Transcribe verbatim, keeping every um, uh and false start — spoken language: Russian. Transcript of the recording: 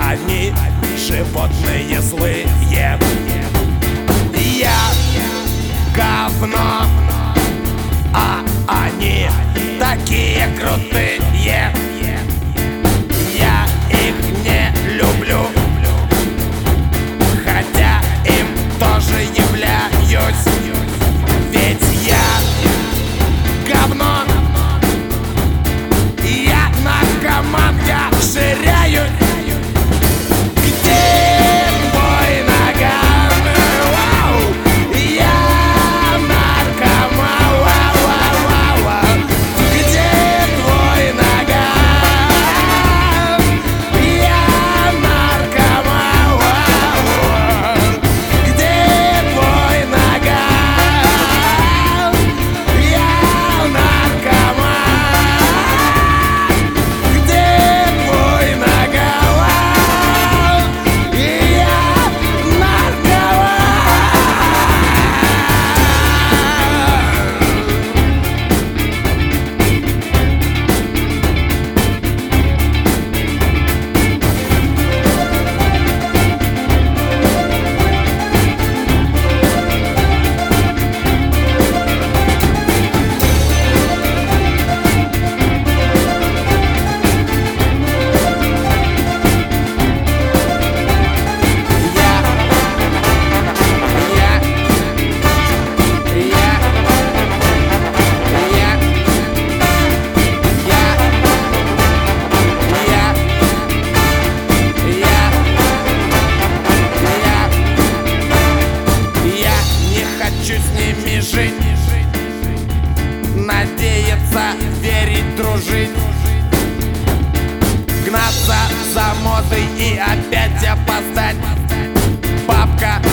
они животные злые. Я говно, а они такие крутые. Я их не люблю, хотя им тоже являюсь. Ведь я говно, я наркоман, я ширяюсь. Где твой наган? Вау! Я наркоман. Вау, вау, вау, вау. Где твой наган? Я наркоман. Вау, вау. Где твой наган? Я наркоман. Где твой наган? И я наркоман. Жить, надеяться, верить, дружить, гнаться за модой и опять опоздать. Бабка